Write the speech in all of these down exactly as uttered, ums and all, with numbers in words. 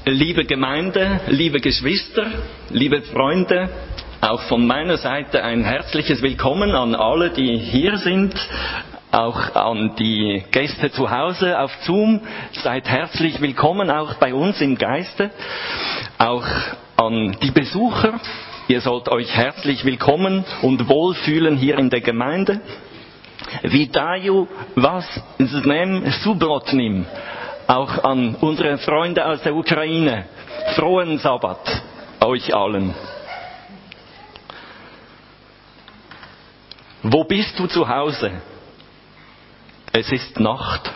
Liebe Gemeinde, liebe Geschwister, liebe Freunde, auch von meiner Seite ein herzliches Willkommen an alle, die hier sind, auch an die Gäste zu Hause auf Zoom. Seid herzlich willkommen auch bei uns im Geiste, auch an die Besucher. Ihr sollt euch herzlich willkommen und wohlfühlen hier in der Gemeinde. Vítaju vás s Dnem Subrotnym. Auch an unsere Freunde aus der Ukraine. Frohen Sabbat euch allen. Wo bist du zu Hause? Es ist Nacht.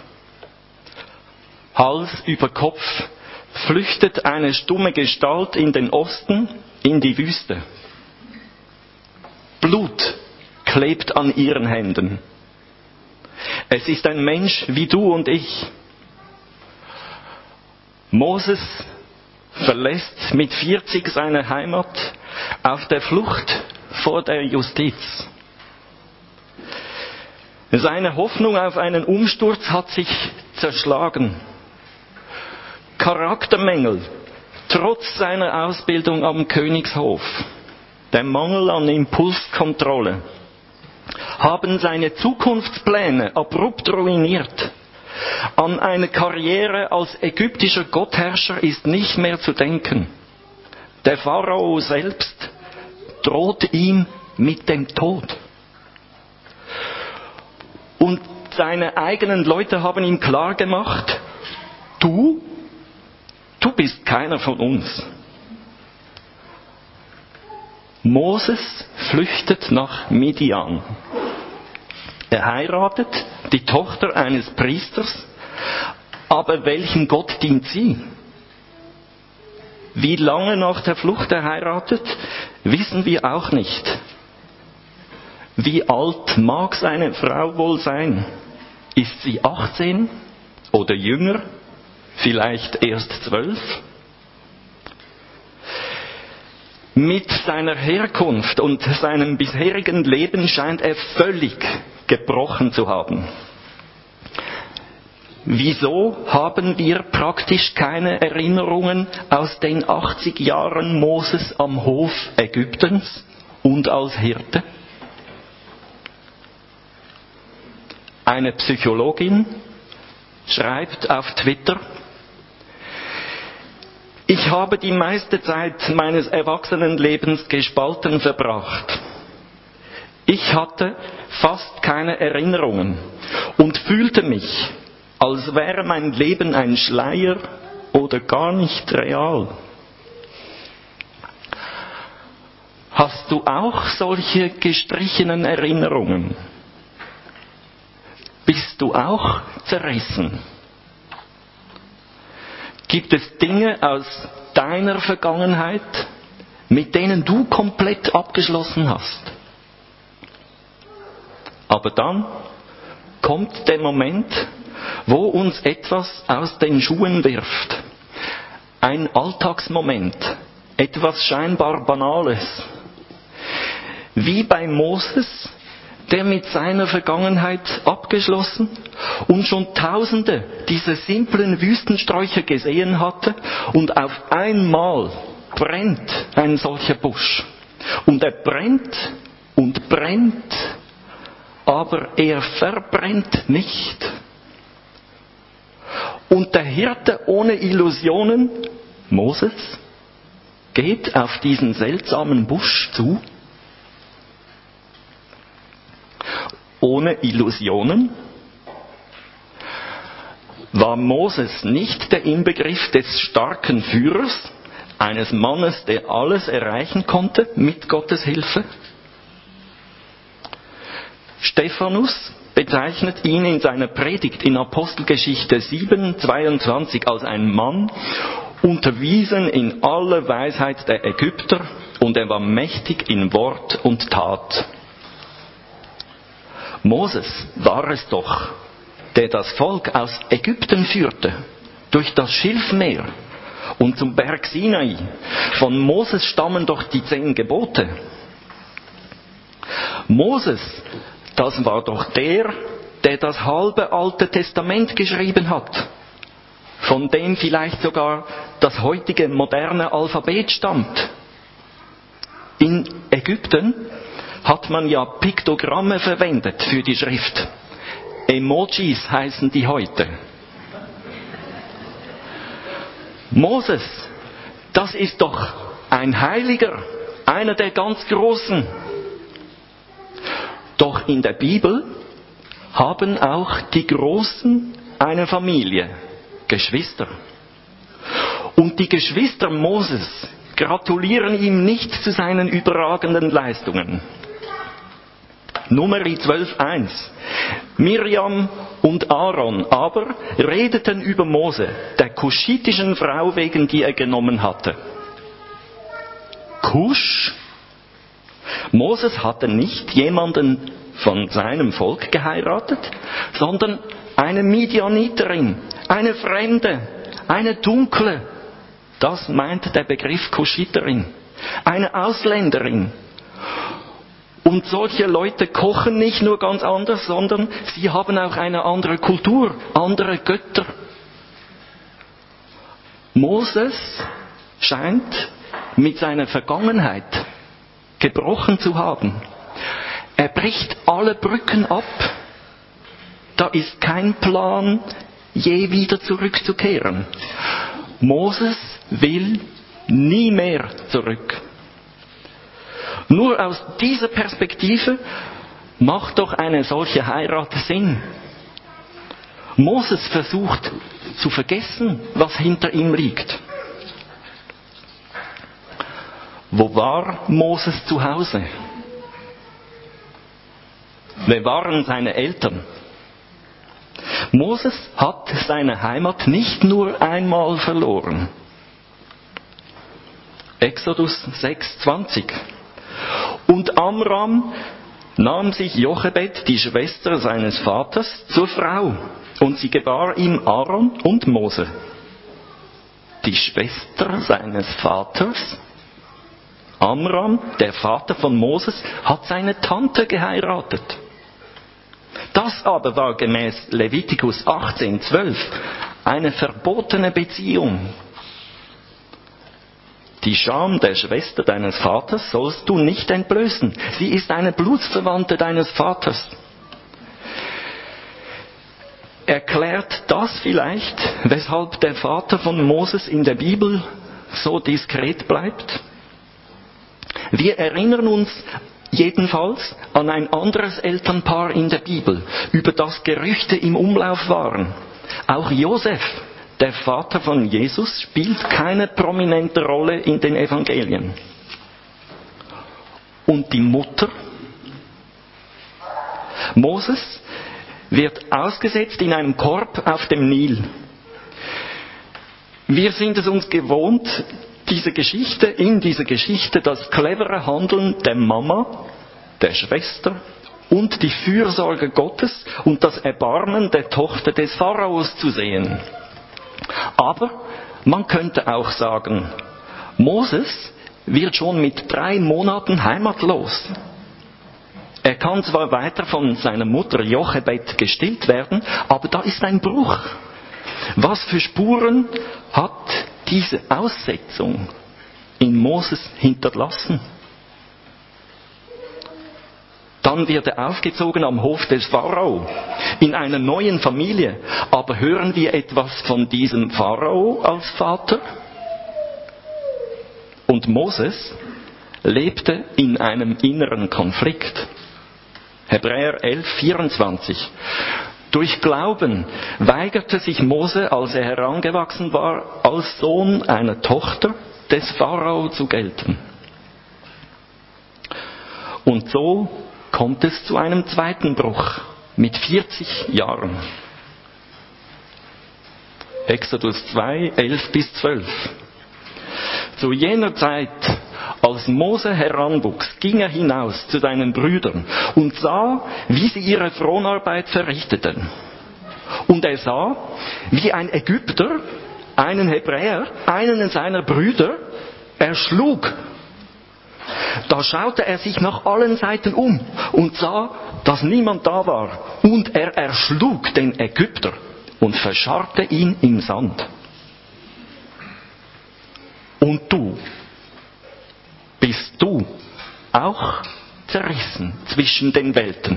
Hals über Kopf flüchtet eine stumme Gestalt in den Osten, in die Wüste. Blut klebt an ihren Händen. Es ist ein Mensch wie du und ich. Moses verlässt mit vierzig seine Heimat auf der Flucht vor der Justiz. Seine Hoffnung auf einen Umsturz hat sich zerschlagen. Charaktermängel, trotz seiner Ausbildung am Königshof, der Mangel an Impulskontrolle, haben seine Zukunftspläne abrupt ruiniert. An eine Karriere als ägyptischer Gottherrscher ist nicht mehr zu denken. Der Pharao selbst droht ihm mit dem Tod. Und seine eigenen Leute haben ihm klar gemacht, du, du bist keiner von uns. Moses flüchtet nach Midian. Er heiratet die Tochter eines Priesters, aber welchem Gott dient sie? Wie lange nach der Flucht er heiratet, wissen wir auch nicht. Wie alt mag seine Frau wohl sein? Ist sie achtzehn oder jünger? Vielleicht erst zwölf? Mit seiner Herkunft und seinem bisherigen Leben scheint er völlig gebrochen zu haben. Wieso haben wir praktisch keine Erinnerungen aus den achtzig Jahren Moses am Hof Ägyptens und als Hirte? Eine Psychologin schreibt auf Twitter: Ich habe die meiste Zeit meines Erwachsenenlebens gespalten verbracht. Ich hatte fast keine Erinnerungen und fühlte mich, als wäre mein Leben ein Schleier oder gar nicht real. Hast du auch solche gestrichenen Erinnerungen? Bist du auch zerrissen? Gibt es Dinge aus deiner Vergangenheit, mit denen du komplett abgeschlossen hast? Aber dann kommt der Moment, wo uns etwas aus den Schuhen wirft. Ein Alltagsmoment, etwas scheinbar Banales. Wie bei Moses, der mit seiner Vergangenheit abgeschlossen und schon Tausende dieser simplen Wüstensträucher gesehen hatte, und auf einmal brennt ein solcher Busch. Und er brennt und brennt, aber er verbrennt nicht. Und der Hirte ohne Illusionen, Moses, geht auf diesen seltsamen Busch zu. Ohne Illusionen? War Moses nicht der Inbegriff des starken Führers, eines Mannes, der alles erreichen konnte mit Gottes Hilfe? Stephanus bezeichnet ihn in seiner Predigt in Apostelgeschichte sieben, zweiundzwanzig als ein Mann, unterwiesen in aller Weisheit der Ägypter, und er war mächtig in Wort und Tat. Moses war es doch, der das Volk aus Ägypten führte, durch das Schilfmeer und zum Berg Sinai. Von Moses stammen doch die zehn Gebote. Moses, das war doch der, der das halbe Alte Testament geschrieben hat. von dem vielleicht sogar das heutige moderne Alphabet stammt. In Ägypten hat man ja Piktogramme verwendet für die Schrift. Emojis heißen die heute. Moses, das ist doch ein Heiliger, einer der ganz Großen. Doch in der Bibel haben auch die Großen eine Familie, Geschwister. Und die Geschwister Moses gratulieren ihm nicht zu seinen überragenden Leistungen. Numeri zwölf eins. Miriam und Aaron aber redeten über Mose, der kuschitischen Frau wegen, die er genommen hatte. Kusch? Moses hatte nicht jemanden von seinem Volk geheiratet, sondern eine Midianiterin, eine Fremde, eine Dunkle. Das meint der Begriff Kuschiterin. Eine Ausländerin. Und solche Leute kochen nicht nur ganz anders, sondern sie haben auch eine andere Kultur, andere Götter. Moses scheint mit seiner Vergangenheit gebrochen zu haben. Er bricht alle Brücken ab. Da ist kein Plan, je wieder zurückzukehren. Moses will nie mehr zurück. Nur aus dieser Perspektive macht doch eine solche Heirat Sinn. Moses versucht zu vergessen, was hinter ihm liegt. Wo war Moses zu Hause? Wer waren seine Eltern? Moses hat seine Heimat nicht nur einmal verloren. Exodus sechs zwanzig. Und Amram nahm sich Jochebed, die Schwester seines Vaters, zur Frau, und sie gebar ihm Aaron und Mose. Die Schwester seines Vaters? Amram, der Vater von Moses, hat seine Tante geheiratet. Das aber war gemäß Levitikus achtzehn zwölf eine verbotene Beziehung. Die Scham der Schwester deines Vaters sollst du nicht entblößen. Sie ist eine Blutsverwandte deines Vaters. Erklärt das vielleicht, weshalb der Vater von Moses in der Bibel so diskret bleibt? Wir erinnern uns jedenfalls an ein anderes Elternpaar in der Bibel, über das Gerüchte im Umlauf waren. Auch Josef, der Vater von Jesus, spielt keine prominente Rolle in den Evangelien. Und die Mutter? Moses wird ausgesetzt in einem Korb auf dem Nil. Wir sind es uns gewohnt, diese Geschichte, in dieser Geschichte das clevere Handeln der Mama, der Schwester und die Fürsorge Gottes und das Erbarmen der Tochter des Pharaos zu sehen. Aber man könnte auch sagen, Moses wird schon mit drei Monaten heimatlos. Er kann zwar weiter von seiner Mutter Jochebed gestillt werden, aber da ist ein Bruch. Was für Spuren hat diese Aussetzung in Moses hinterlassen? Dann wird er aufgezogen am Hof des Pharao, in einer neuen Familie. Aber hören wir etwas von diesem Pharao als Vater? Und Moses lebte in einem inneren Konflikt. Hebräer elf vierundzwanzig. Durch Glauben weigerte sich Mose, als er herangewachsen war, als Sohn einer Tochter des Pharao zu gelten. Und so kommt es zu einem zweiten Bruch mit vierzig Jahren. Exodus zwei, elf bis zwölf. Zu jener Zeit, als Mose heranwuchs, ging er hinaus zu seinen Brüdern und sah, wie sie ihre Fronarbeit verrichteten. Und er sah, wie ein Ägypter einen Hebräer, einen seiner Brüder, erschlug. Da schaute er sich nach allen Seiten um und sah, dass niemand da war. Und er erschlug den Ägypter. und verscharrte ihn im Sand. Und du, bist du auch zerrissen zwischen den Welten?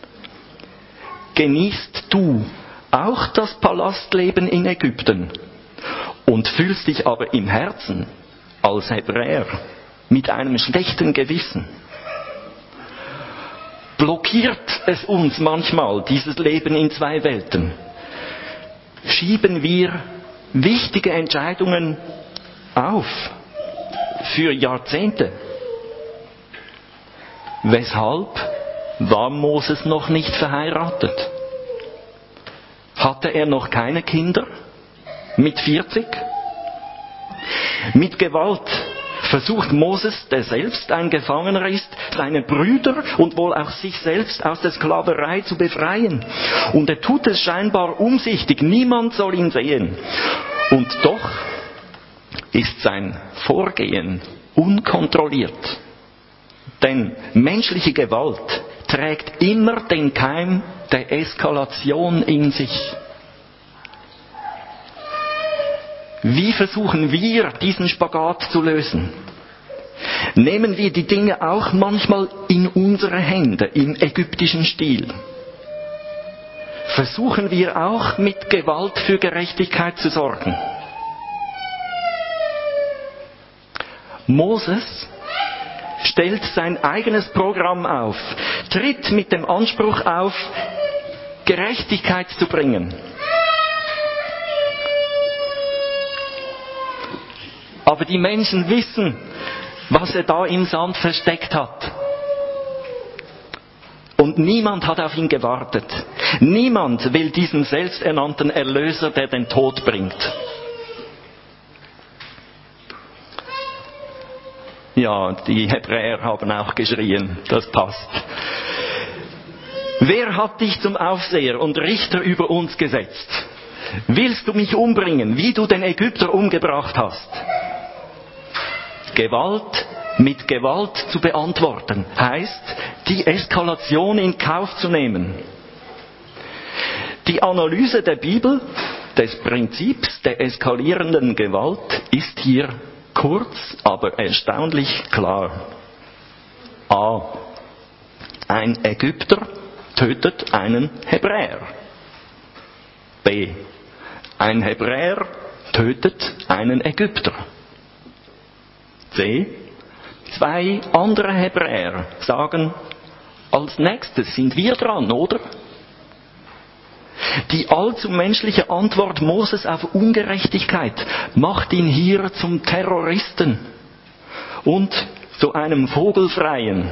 Genießt du auch das Palastleben in Ägypten und fühlst dich aber im Herzen als Hebräer mit einem schlechten Gewissen? Blockiert es uns manchmal, dieses Leben in zwei Welten? Schieben wir wichtige Entscheidungen auf für Jahrzehnte? Weshalb war Moses noch nicht verheiratet? Hatte er noch keine Kinder? Mit vierzig? Mit Gewalt versucht Moses, der selbst ein Gefangener ist, seine Brüder und wohl auch sich selbst aus der Sklaverei zu befreien. Und er tut es scheinbar umsichtig, niemand soll ihn sehen. Und doch ist sein Vorgehen unkontrolliert. Denn menschliche Gewalt trägt immer den Keim der Eskalation in sich. Wie versuchen wir, diesen Spagat zu lösen? Nehmen wir die Dinge auch manchmal in unsere Hände, im ägyptischen Stil? Versuchen wir auch mit Gewalt für Gerechtigkeit zu sorgen? Moses stellt sein eigenes Programm auf, tritt mit dem Anspruch auf, Gerechtigkeit zu bringen. Aber die Menschen wissen, was er da im Sand versteckt hat. Und niemand hat auf ihn gewartet. Niemand will diesen selbsternannten Erlöser, der den Tod bringt. Ja, die Hebräer haben auch geschrien, das passt. Wer hat dich zum Aufseher und Richter über uns gesetzt? Willst du mich umbringen, wie du den Ägypter umgebracht hast? Gewalt mit Gewalt zu beantworten, heißt, die Eskalation in Kauf zu nehmen. Die Analyse der Bibel, des Prinzips der eskalierenden Gewalt, ist hier kurz, aber erstaunlich klar. A. Ein Ägypter tötet einen Hebräer. B. Ein Hebräer tötet einen Ägypter. C. Zwei andere Hebräer sagen, als nächstes sind wir dran, oder? Die allzu menschliche Antwort Moses auf Ungerechtigkeit macht ihn hier zum Terroristen und zu einem Vogelfreien.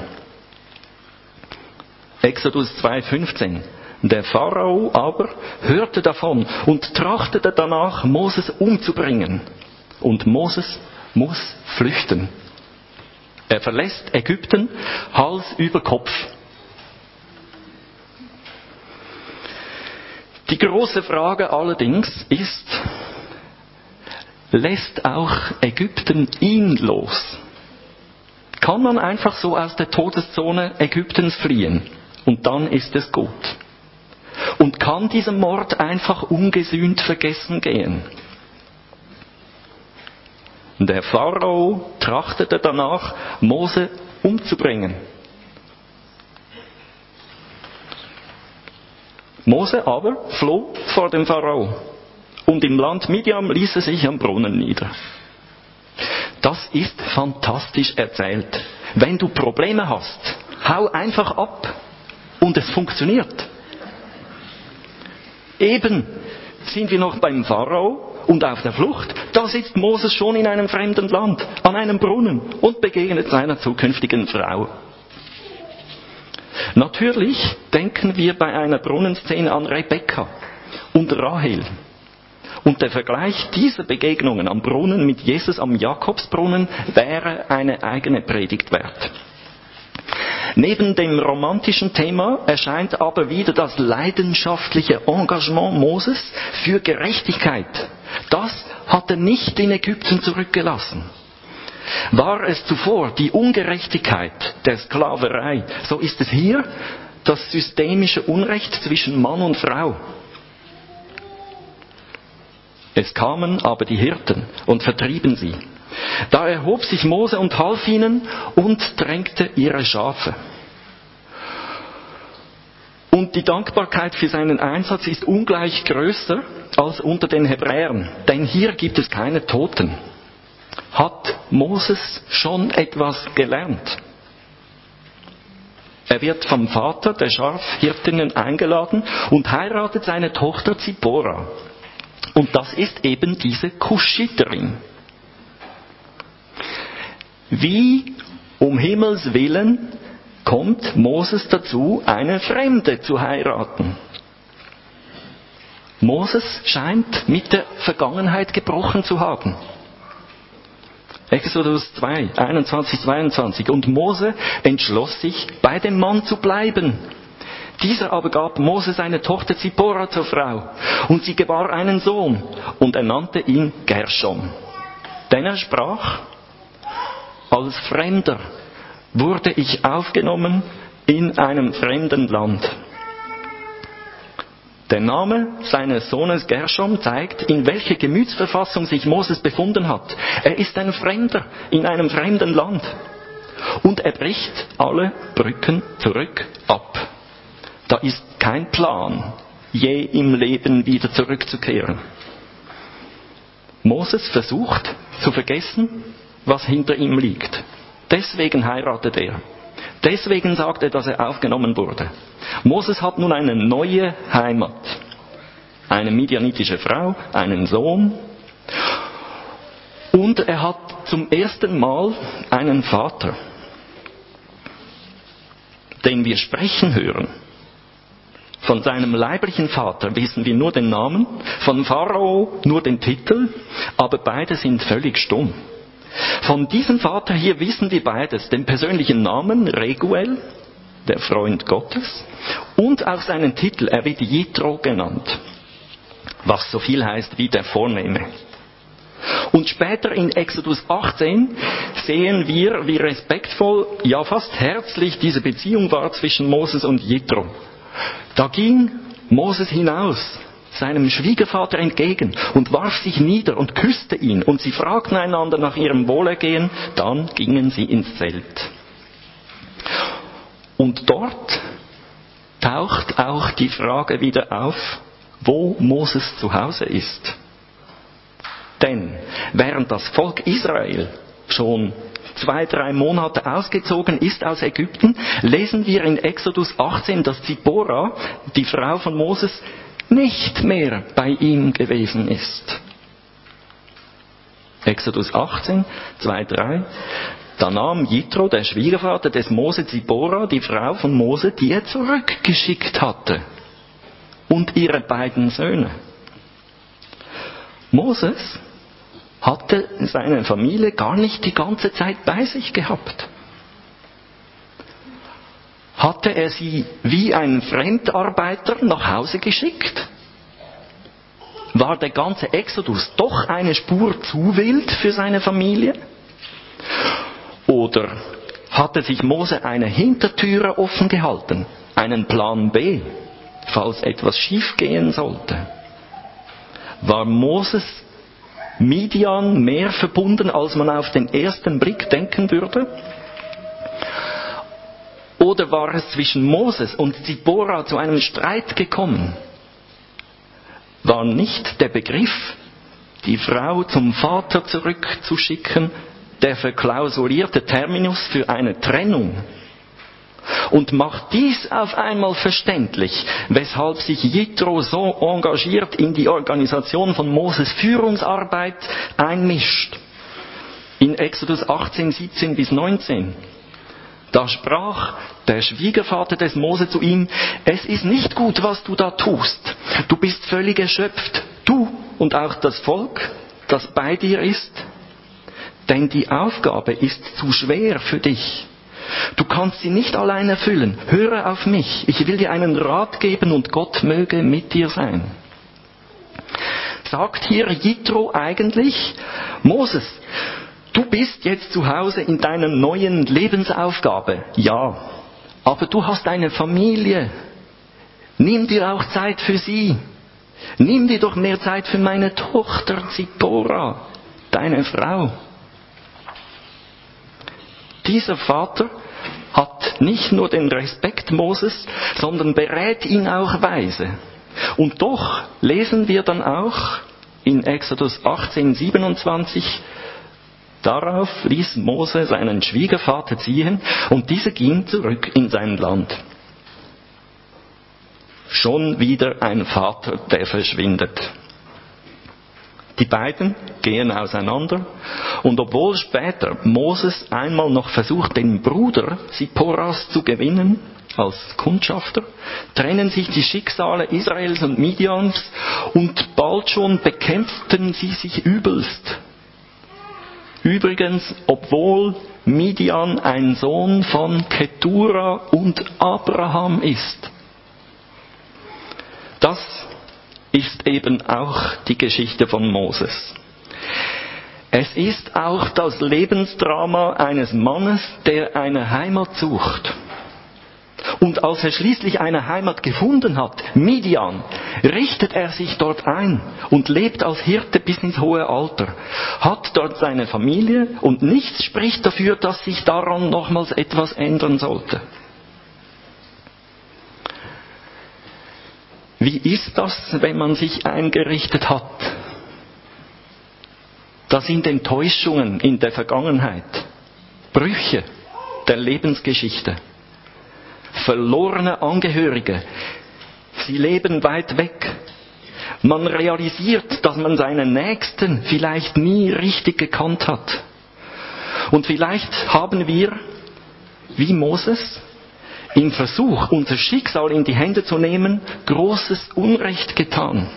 Exodus zwei fünfzehn. Der Pharao aber hörte davon und trachtete danach, Moses umzubringen. Und Moses muss flüchten. Er verlässt Ägypten Hals über Kopf. Die große Frage allerdings ist, lässt auch Ägypten ihn los? Kann man einfach so aus der Todeszone Ägyptens fliehen und dann ist es gut? Und kann dieser Mord einfach ungesühnt vergessen gehen? Der Pharao trachtete danach, Mose umzubringen. Mose aber floh vor dem Pharao und im Land Midian ließ er sich am Brunnen nieder. Das ist fantastisch erzählt. Wenn du Probleme hast, hau einfach ab und es funktioniert. Eben sind wir noch beim Pharao und auf der Flucht, da sitzt Moses schon in einem fremden Land, an einem Brunnen und begegnet seiner zukünftigen Frau. Natürlich denken wir bei einer Brunnenszene an Rebekka und Rahel. Und der Vergleich dieser Begegnungen am Brunnen mit Jesus am Jakobsbrunnen wäre eine eigene Predigt wert. Neben dem romantischen Thema erscheint aber wieder das leidenschaftliche Engagement Moses für Gerechtigkeit. Das hat er nicht in Ägypten zurückgelassen. War es zuvor die Ungerechtigkeit der Sklaverei, so ist es hier das systemische Unrecht zwischen Mann und Frau. Es kamen aber die Hirten und vertrieben sie. Da erhob sich Mose und half ihnen und drängte ihre Schafe. Und die Dankbarkeit für seinen Einsatz ist ungleich größer als unter den Hebräern, denn hier gibt es keine Toten. Hat Moses schon etwas gelernt? Er wird vom Vater der Schafhirtinnen eingeladen und heiratet seine Tochter Zippora. Und das ist eben diese Kuschiterin. Wie um Himmels Willen kommt Moses dazu, eine Fremde zu heiraten? Moses scheint mit der Vergangenheit gebrochen zu haben. Exodus zwei, einundzwanzig, zweiundzwanzig. Und Mose entschloss sich, bei dem Mann zu bleiben. Dieser aber gab Mose seine Tochter Zippora zur Frau. Und sie gebar einen Sohn. Und er nannte ihn Gershom. Denn er sprach: Als Fremder wurde ich aufgenommen in einem fremden Land. Der Name seines Sohnes Gershom zeigt, in welcher Gemütsverfassung sich Moses befunden hat. Er ist ein Fremder in einem fremden Land. Und er bricht alle Brücken zurück ab. Da ist kein Plan, je im Leben wieder zurückzukehren. Moses versucht zu vergessen, was hinter ihm liegt. Deswegen heiratet er. Deswegen sagt er, dass er aufgenommen wurde. Moses hat nun eine neue Heimat. Eine midianitische Frau, einen Sohn. Und er hat zum ersten Mal einen Vater, den wir sprechen hören. Von seinem leiblichen Vater wissen wir nur den Namen, von Pharao nur den Titel, aber beide sind völlig stumm. Von diesem Vater hier wissen wir beides, den persönlichen Namen Reguel, der Freund Gottes, und auch seinen Titel, er wird Jitro genannt, was so viel heißt wie der Vornehme. Und später in Exodus achtzehn sehen wir, wie respektvoll, ja fast herzlich diese Beziehung war zwischen Moses und Jitro. Da ging Moses hinaus seinem Schwiegervater entgegen und warf sich nieder und küsste ihn, und sie fragten einander nach ihrem Wohlergehen, dann gingen sie ins Zelt. Und dort taucht auch die Frage wieder auf, wo Moses zu Hause ist. Denn während das Volk Israel schon zwei, drei Monate ausgezogen ist aus Ägypten, lesen wir in Exodus achtzehn, dass Zippora, die Frau von Moses, nicht mehr bei ihm gewesen ist. Exodus achtzehn, zwei, drei. Da nahm Jitro, der Schwiegervater des Mose, Zippora, die Frau von Mose, die er zurückgeschickt hatte, und ihre beiden Söhne. Moses hatte seine Familie gar nicht die ganze Zeit bei sich gehabt. Hatte er sie wie ein Fremdarbeiter nach Hause geschickt? War der ganze Exodus doch eine Spur zu wild für seine Familie? Oder hatte sich Mose eine Hintertüre offen gehalten, einen Plan B, falls etwas schiefgehen sollte? War Moses Midian mehr verbunden, als man auf den ersten Blick denken würde? Oder war es zwischen Moses und Zippora zu einem Streit gekommen? War nicht der Begriff, die Frau zum Vater zurückzuschicken, der verklausulierte Terminus für eine Trennung? Und macht dies auf einmal verständlich, weshalb sich Jitro so engagiert in die Organisation von Moses Führungsarbeit einmischt. In Exodus achtzehn, siebzehn bis neunzehn. Da sprach der Schwiegervater des Mose zu ihm: Es ist nicht gut, was du da tust. Du bist völlig erschöpft, du und auch das Volk, das bei dir ist. Denn die Aufgabe ist zu schwer für dich. Du kannst sie nicht allein erfüllen. Höre auf mich. Ich will dir einen Rat geben und Gott möge mit dir sein. Sagt hier Jitro eigentlich: Moses, du bist jetzt zu Hause in deiner neuen Lebensaufgabe. Ja, aber du hast eine Familie. Nimm dir auch Zeit für sie. Nimm dir doch mehr Zeit für meine Tochter Zippora, deine Frau. Dieser Vater hat nicht nur den Respekt Moses, sondern berät ihn auch weise. Und doch lesen wir dann auch in Exodus achtzehn, siebenundzwanzig, darauf ließ Mose seinen Schwiegervater ziehen und dieser ging zurück in sein Land. Schon wieder ein Vater, der verschwindet. Die beiden gehen auseinander und obwohl später Moses einmal noch versucht, den Bruder Zipporas zu gewinnen, als Kundschafter, trennen sich die Schicksale Israels und Midians und bald schon bekämpften sie sich übelst. Übrigens, obwohl Midian ein Sohn von Ketura und Abraham ist. Das ist eben auch die Geschichte von Moses. Es ist auch das Lebensdrama eines Mannes, der eine Heimat sucht. Und als er schließlich eine Heimat gefunden hat, Midian, richtet er sich dort ein und lebt als Hirte bis ins hohe Alter, hat dort seine Familie und nichts spricht dafür, dass sich daran nochmals etwas ändern sollte. Wie ist das, wenn man sich eingerichtet hat? Das sind Enttäuschungen in der Vergangenheit, Brüche der Lebensgeschichte, verlorene Angehörige. Sie leben weit weg. Man realisiert, dass man seinen Nächsten vielleicht nie richtig gekannt hat. Und vielleicht haben wir, wie Moses, im Versuch, unser Schicksal in die Hände zu nehmen, großes Unrecht getan.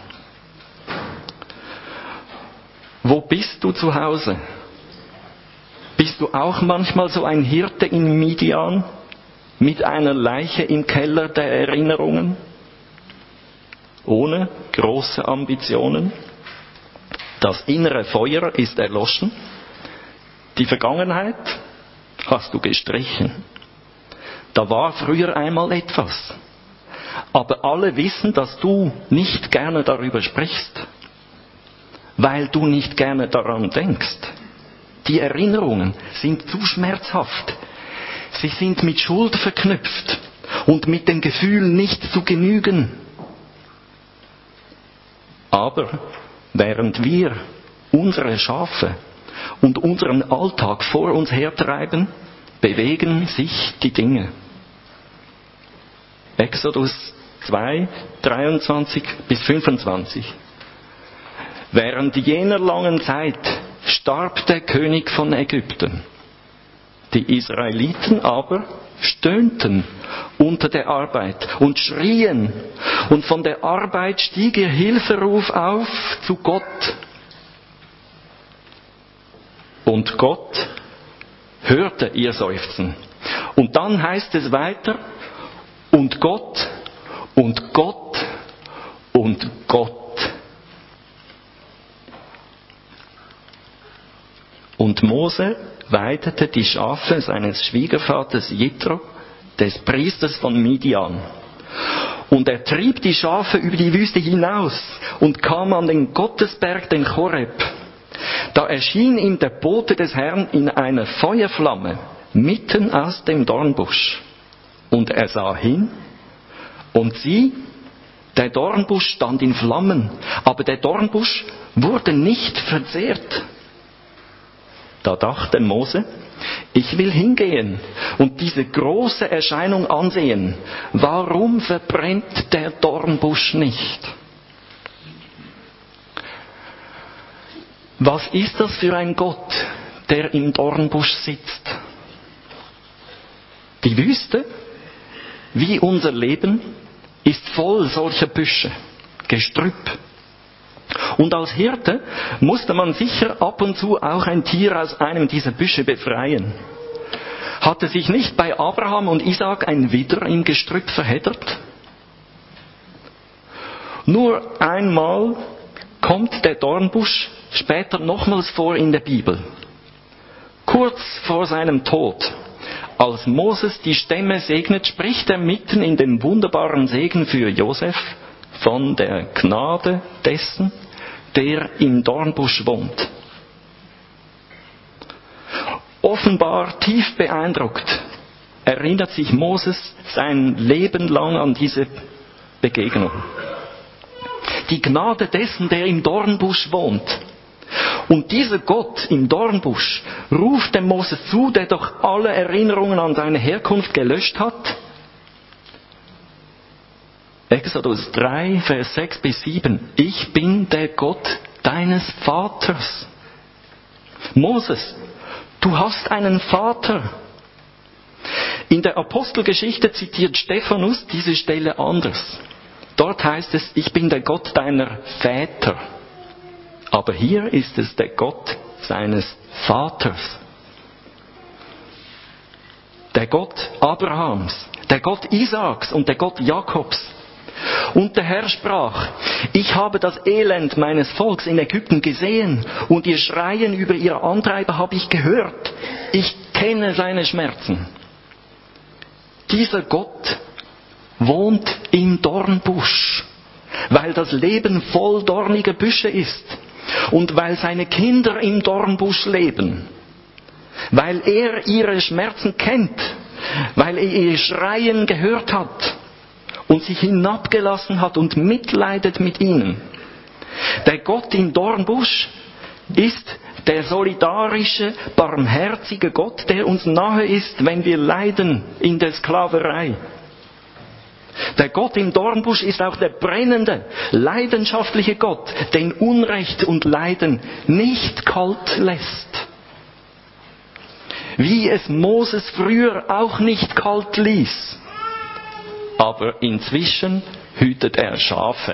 Wo bist du zu Hause? Bist du auch manchmal so ein Hirte in Midian mit einer Leiche im Keller der Erinnerungen? Ohne große Ambitionen? Das innere Feuer ist erloschen. Die Vergangenheit hast du gestrichen. Da war früher einmal etwas. Aber alle wissen, dass du nicht gerne darüber sprichst, weil du nicht gerne daran denkst. Die Erinnerungen sind zu schmerzhaft. Sie sind mit Schuld verknüpft und mit dem Gefühl, nicht zu genügen. Aber während wir unsere Schafe und unseren Alltag vor uns hertreiben, bewegen sich die Dinge. Exodus zwei, dreiundzwanzig bis fünfundzwanzig. Während jener langen Zeit starb der König von Ägypten. Die Israeliten aber stöhnten unter der Arbeit und schrien, und von der Arbeit stieg ihr Hilferuf auf zu Gott. Und Gott hörte ihr Seufzen. Und dann heißt es weiter, und Gott, und Gott, und Gott. Und Mose weidete die Schafe seines Schwiegervaters Jitro, des Priesters von Midian. Und er trieb die Schafe über die Wüste hinaus und kam an den Gottesberg, den Horeb. Da erschien ihm der Bote des Herrn in einer Feuerflamme, mitten aus dem Dornbusch. Und er sah hin, und sieh, der Dornbusch stand in Flammen, aber der Dornbusch wurde nicht verzehrt. Da dachte Mose, ich will hingehen und diese große Erscheinung ansehen. Warum verbrennt der Dornbusch nicht? Was ist das für ein Gott, der im Dornbusch sitzt? Die Wüste, wie unser Leben, ist voll solcher Büsche, Gestrüpp. Und als Hirte musste man sicher ab und zu auch ein Tier aus einem dieser Büsche befreien. Hatte sich nicht bei Abraham und Isaak ein Widder im Gestrüpp verheddert? Nur einmal kommt der Dornbusch später nochmals vor in der Bibel. Kurz vor seinem Tod, als Moses die Stämme segnet, spricht er mitten in dem wunderbaren Segen für Josef von der Gnade dessen, der im Dornbusch wohnt. Offenbar tief beeindruckt erinnert sich Moses sein Leben lang an diese Begegnung. Die Gnade dessen, der im Dornbusch wohnt. Und dieser Gott im Dornbusch ruft dem Moses zu, der doch alle Erinnerungen an seine Herkunft gelöscht hat. Exodus drei, Vers sechs bis sieben. Ich bin der Gott deines Vaters. Moses, du hast einen Vater. In der Apostelgeschichte zitiert Stephanus diese Stelle anders. Dort heißt es, ich bin der Gott deiner Väter. Aber hier ist es der Gott seines Vaters. Der Gott Abrahams, der Gott Isaaks und der Gott Jakobs. Und der Herr sprach, ich habe das Elend meines Volks in Ägypten gesehen und ihr Schreien über ihre Antreiber habe ich gehört. Ich kenne seine Schmerzen. Dieser Gott wohnt im Dornbusch, weil das Leben voll dorniger Büsche ist und weil seine Kinder im Dornbusch leben, weil er ihre Schmerzen kennt, weil er ihr Schreien gehört hat und sich hinabgelassen hat und mitleidet mit ihnen. Der Gott im Dornbusch ist der solidarische, barmherzige Gott, der uns nahe ist, wenn wir leiden in der Sklaverei. Der Gott im Dornbusch ist auch der brennende, leidenschaftliche Gott, den Unrecht und Leiden nicht kalt lässt. Wie es Moses früher auch nicht kalt ließ. Aber inzwischen hütet er Schafe.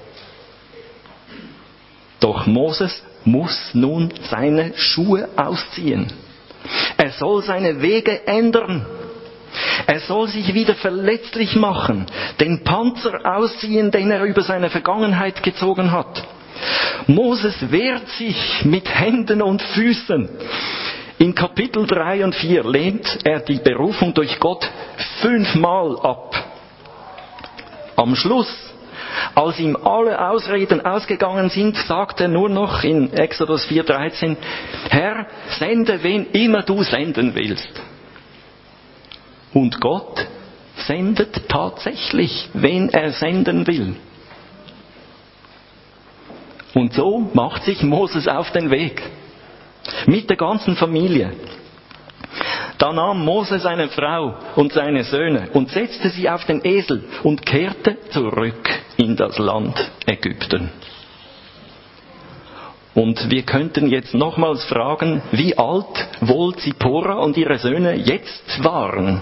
Doch Moses muss nun seine Schuhe ausziehen. Er soll seine Wege ändern. Er soll sich wieder verletzlich machen, den Panzer ausziehen, den er über seine Vergangenheit gezogen hat. Moses wehrt sich mit Händen und Füßen. In Kapitel drei und vier lehnt er die Berufung durch Gott fünfmal ab. Am Schluss, als ihm alle Ausreden ausgegangen sind, sagt er nur noch in Exodus vier dreizehn, Herr, sende wen immer du senden willst. Und Gott sendet tatsächlich, wen er senden will. Und so macht sich Moses auf den Weg. Mit der ganzen Familie. Da nahm Mose seine Frau und seine Söhne und setzte sie auf den Esel und kehrte zurück in das Land Ägypten. Und wir könnten jetzt nochmals fragen, wie alt wohl Zipporah und ihre Söhne jetzt waren.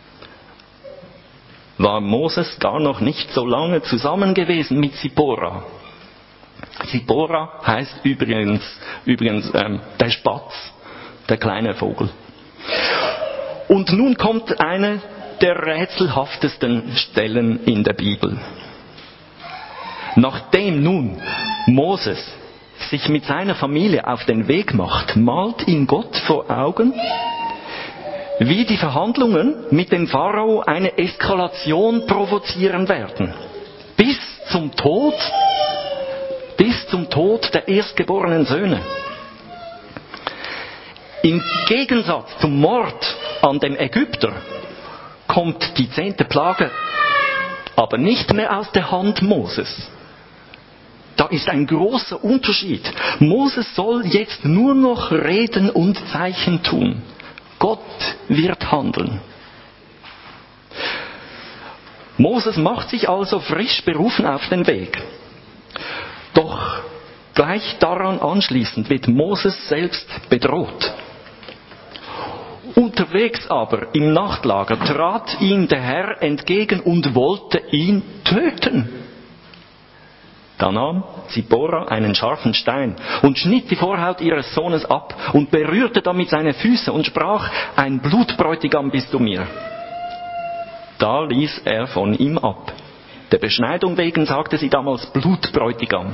War Moses gar noch nicht so lange zusammen gewesen mit Zipporah? Zipporah heißt übrigens, übrigens ähm, der Spatz, der kleine Vogel. Und nun kommt eine der rätselhaftesten Stellen in der Bibel. Nachdem nun Moses sich mit seiner Familie auf den Weg macht, malt ihm Gott vor Augen, wie die Verhandlungen mit dem Pharao eine Eskalation provozieren werden. Bis zum Tod, bis zum Tod der erstgeborenen Söhne. Im Gegensatz zum Mord an dem Ägypter kommt die zehnte Plage aber nicht mehr aus der Hand Moses. Da ist ein großer Unterschied. Moses soll jetzt nur noch Reden und Zeichen tun. Gott wird handeln. Moses macht sich also frisch berufen auf den Weg. Doch gleich daran anschließend wird Moses selbst bedroht. Unterwegs aber im Nachtlager trat ihm der Herr entgegen und wollte ihn töten. Da nahm Zipporah einen scharfen Stein und schnitt die Vorhaut ihres Sohnes ab und berührte damit seine Füße und sprach, ein Blutbräutigam bist du mir. Da ließ er von ihm ab. Der Beschneidung wegen sagte sie damals Blutbräutigam.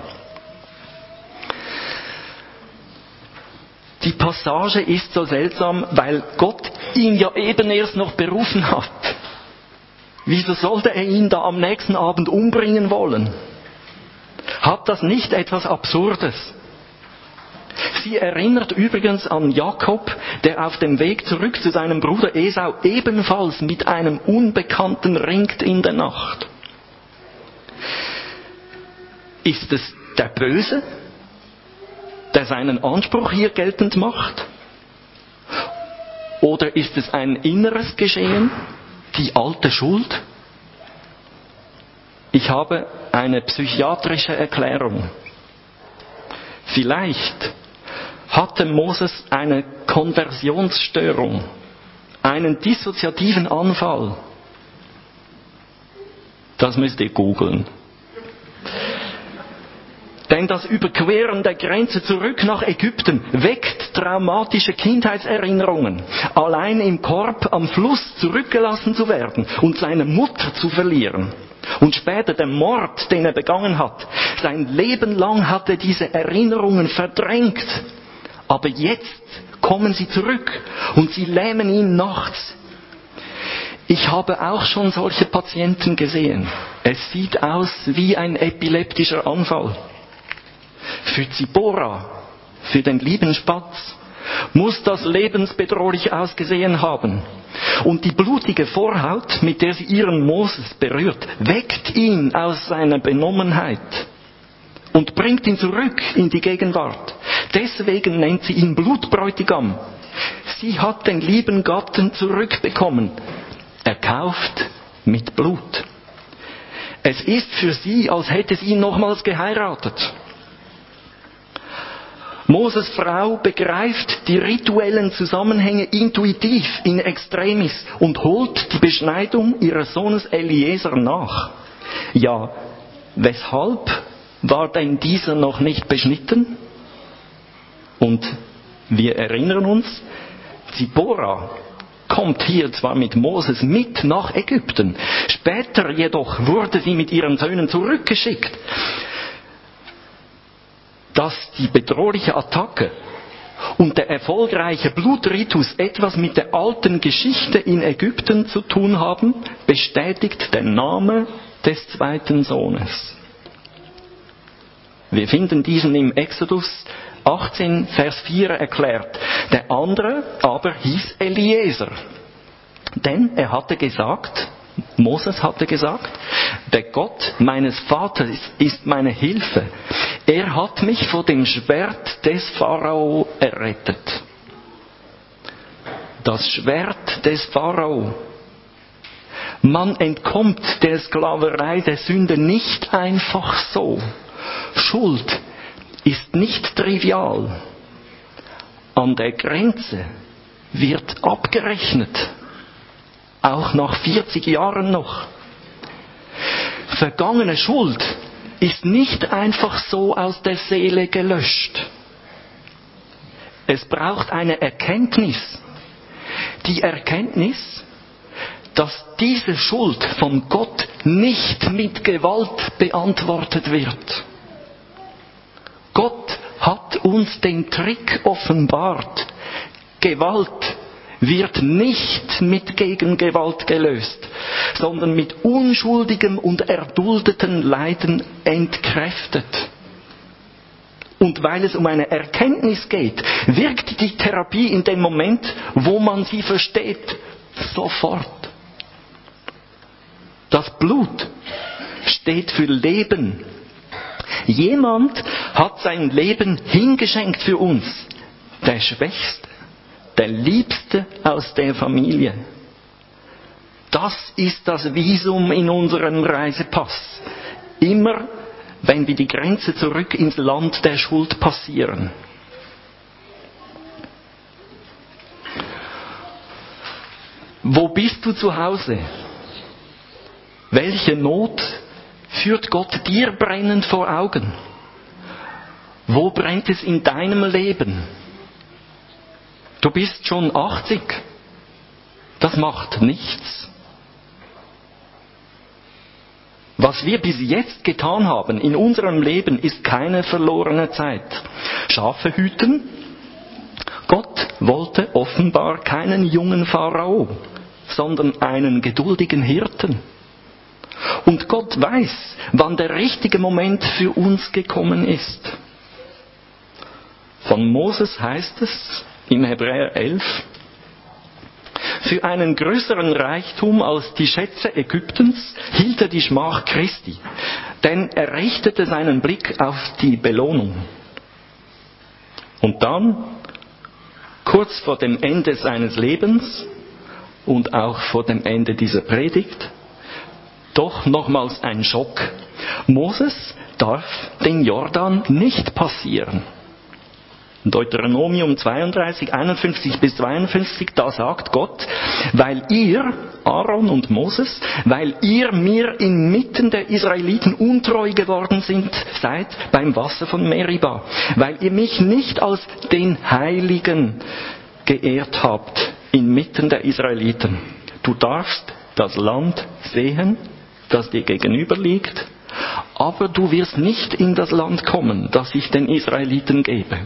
Die Passage ist so seltsam, weil Gott ihn ja eben erst noch berufen hat. Wieso sollte er ihn da am nächsten Abend umbringen wollen? Hat das nicht etwas Absurdes? Sie erinnert übrigens an Jakob, der auf dem Weg zurück zu seinem Bruder Esau ebenfalls mit einem Unbekannten ringt in der Nacht. Ist es der Böse, der seinen Anspruch hier geltend macht? Oder ist es ein inneres Geschehen, die alte Schuld? Ich habe eine psychiatrische Erklärung. Vielleicht hatte Moses eine Konversionsstörung, einen dissoziativen Anfall. Das müsst ihr googeln. Denn das Überqueren der Grenze zurück nach Ägypten weckt traumatische Kindheitserinnerungen. Allein im Korb am Fluss zurückgelassen zu werden und seine Mutter zu verlieren. Und später der Mord, den er begangen hat. Sein Leben lang hat er diese Erinnerungen verdrängt. Aber jetzt kommen sie zurück und sie lähmen ihn nachts. Ich habe auch schon solche Patienten gesehen. Es sieht aus wie ein epileptischer Anfall. Für Zipporah, für den lieben Spatz, muss das lebensbedrohlich ausgesehen haben. Und die blutige Vorhaut, mit der sie ihren Moses berührt, weckt ihn aus seiner Benommenheit und bringt ihn zurück in die Gegenwart. Deswegen nennt sie ihn Blutbräutigam. Sie hat den lieben Gatten zurückbekommen, erkauft mit Blut. Es ist für sie, als hätte sie ihn nochmals geheiratet. Moses Frau begreift die rituellen Zusammenhänge intuitiv in extremis und holt die Beschneidung ihres Sohnes Eliezer nach. Ja, weshalb war denn dieser noch nicht beschnitten? Und wir erinnern uns, Zipporah kommt hier zwar mit Moses mit nach Ägypten, später jedoch wurde sie mit ihren Söhnen zurückgeschickt. Dass die bedrohliche Attacke und der erfolgreiche Blutritus etwas mit der alten Geschichte in Ägypten zu tun haben, bestätigt der Name des zweiten Sohnes. Wir finden diesen im Exodus achtzehn, Vers vier erklärt. Der andere aber hieß Eliezer. Denn er hatte gesagt, Moses hatte gesagt, der Gott meines Vaters ist meine Hilfe. Er hat mich vor dem Schwert des Pharao errettet. Das Schwert des Pharao. Man entkommt der Sklaverei der Sünde nicht einfach so. Schuld ist nicht trivial. An der Grenze wird abgerechnet. Auch nach vierzig Jahren noch. Vergangene Schuld ist nicht einfach so aus der Seele gelöscht. Es braucht eine Erkenntnis. Die Erkenntnis, dass diese Schuld von Gott nicht mit Gewalt beantwortet wird. Gott hat uns den Trick offenbart. Gewalt wird nicht mit Gegengewalt gelöst, sondern mit unschuldigem und erduldeten Leiden entkräftet. Und weil es um eine Erkenntnis geht, wirkt die Therapie in dem Moment, wo man sie versteht, sofort. Das Blut steht für Leben. Jemand hat sein Leben hingeschenkt für uns, der Schwächste. Der Liebste aus der Familie. Das ist das Visum in unserem Reisepass. Immer, wenn wir die Grenze zurück ins Land der Schuld passieren. Wo bist du zu Hause? Welche Not führt Gott dir brennend vor Augen? Wo brennt es in deinem Leben? Du bist schon achtzig. Das macht nichts. Was wir bis jetzt getan haben in unserem Leben, ist keine verlorene Zeit. Schafe hüten? Gott wollte offenbar keinen jungen Pharao, sondern einen geduldigen Hirten. Und Gott weiß, wann der richtige Moment für uns gekommen ist. Von Moses heißt es im Hebräer elf, für einen größeren Reichtum als die Schätze Ägyptens hielt er die Schmach Christi, denn er richtete seinen Blick auf die Belohnung. Und dann, kurz vor dem Ende seines Lebens und auch vor dem Ende dieser Predigt, doch nochmals ein Schock. Moses darf den Jordan nicht passieren. Deuteronomium zweiunddreißig, einundfünfzig bis zweiundfünfzig, da sagt Gott, weil ihr, Aaron und Moses, weil ihr mir inmitten der Israeliten untreu geworden sind, seid beim Wasser von Meriba, weil ihr mich nicht als den Heiligen geehrt habt inmitten der Israeliten. Du darfst das Land sehen, das dir gegenüber liegt, aber du wirst nicht in das Land kommen, das ich den Israeliten gebe.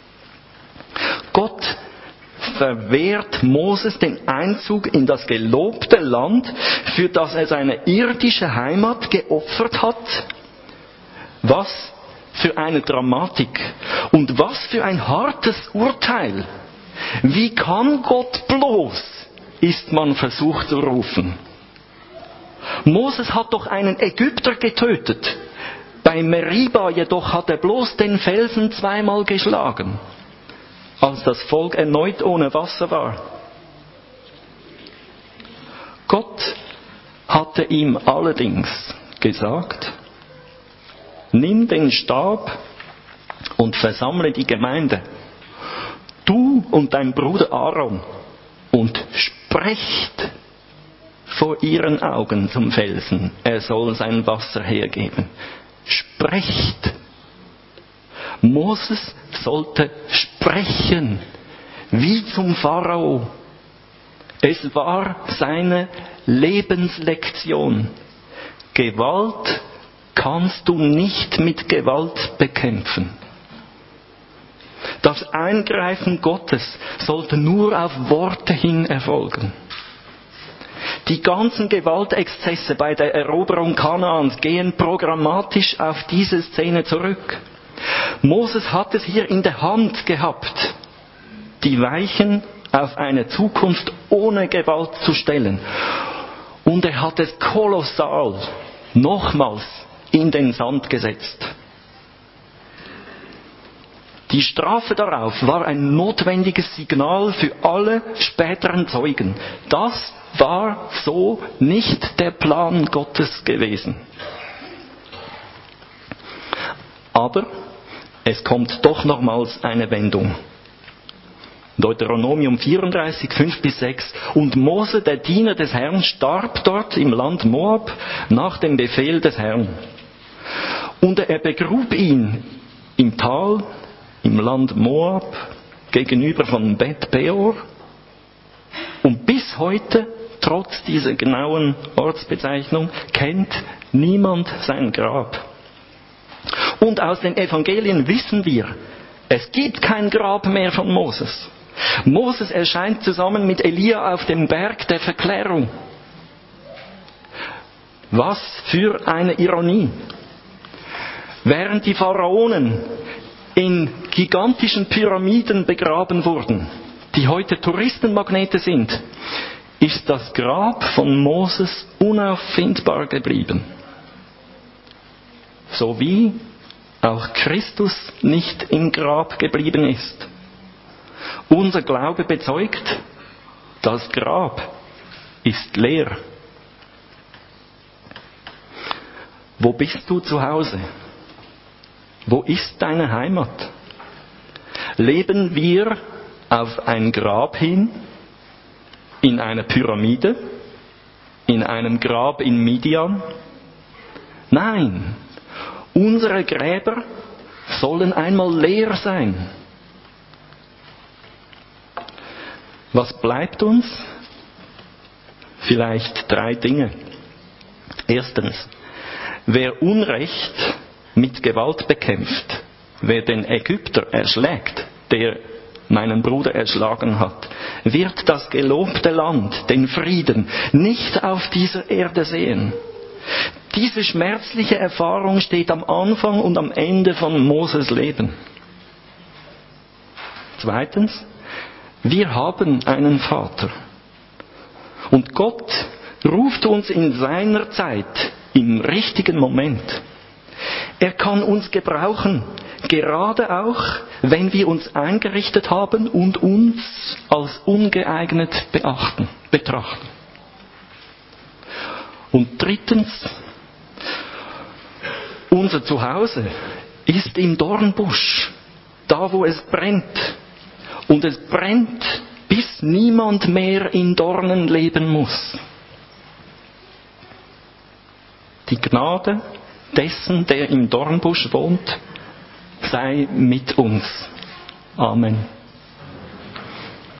Gott verwehrt Moses den Einzug in das gelobte Land, für das er seine irdische Heimat geopfert hat. Was für eine Dramatik und was für ein hartes Urteil. Wie kann Gott bloß, ist man versucht zu rufen. Moses hat doch einen Ägypter getötet. Bei Meriba jedoch hat er bloß den Felsen zweimal geschlagen, als das Volk erneut ohne Wasser war. Gott hatte ihm allerdings gesagt, nimm den Stab und versammle die Gemeinde, du und dein Bruder Aaron, und sprecht vor ihren Augen zum Felsen, er soll sein Wasser hergeben. Sprecht. Moses sollte sprechen, wie zum Pharao. Es war seine Lebenslektion. Gewalt kannst du nicht mit Gewalt bekämpfen. Das Eingreifen Gottes sollte nur auf Worte hin erfolgen. Die ganzen Gewaltexzesse bei der Eroberung Kanaans gehen programmatisch auf diese Szene zurück. Moses hat es hier in der Hand gehabt, die Weichen auf eine Zukunft ohne Gewalt zu stellen. Und er hat es kolossal nochmals in den Sand gesetzt. Die Strafe darauf war ein notwendiges Signal für alle späteren Zeugen. Das war so nicht der Plan Gottes gewesen. Aber es kommt doch nochmals eine Wendung. Deuteronomium vierunddreißig, fünf bis sechs. Und Mose, der Diener des Herrn, starb dort im Land Moab nach dem Befehl des Herrn. Und er begrub ihn im Tal, im Land Moab, gegenüber von Beth Peor. Und bis heute, trotz dieser genauen Ortsbezeichnung, kennt niemand sein Grab. Und aus den Evangelien wissen wir, es gibt kein Grab mehr von Moses. Moses erscheint zusammen mit Elia auf dem Berg der Verklärung. Was für eine Ironie. Während die Pharaonen in gigantischen Pyramiden begraben wurden, die heute Touristenmagnete sind, ist das Grab von Moses unauffindbar geblieben. So wie auch Christus nicht im Grab geblieben ist. Unser Glaube bezeugt, das Grab ist leer. Wo bist du zu Hause? Wo ist deine Heimat? Leben wir auf ein Grab hin, in einer Pyramide, in einem Grab in Midian? Nein, unsere Gräber sollen einmal leer sein. Was bleibt uns? Vielleicht drei Dinge. Erstens, wer Unrecht mit Gewalt bekämpft, wer den Ägypter erschlägt, der meinen Bruder erschlagen hat, wird das gelobte Land, den Frieden, nicht auf dieser Erde sehen. Diese schmerzliche Erfahrung steht am Anfang und am Ende von Moses Leben. Zweitens, wir haben einen Vater. Und Gott ruft uns in seiner Zeit, im richtigen Moment. Er kann uns gebrauchen, gerade auch, wenn wir uns eingerichtet haben und uns als ungeeignet beachten, betrachten. Und drittens, unser Zuhause ist im Dornbusch, da wo es brennt. Und es brennt, bis niemand mehr in Dornen leben muss. Die Gnade dessen, der im Dornbusch wohnt, sei mit uns. Amen.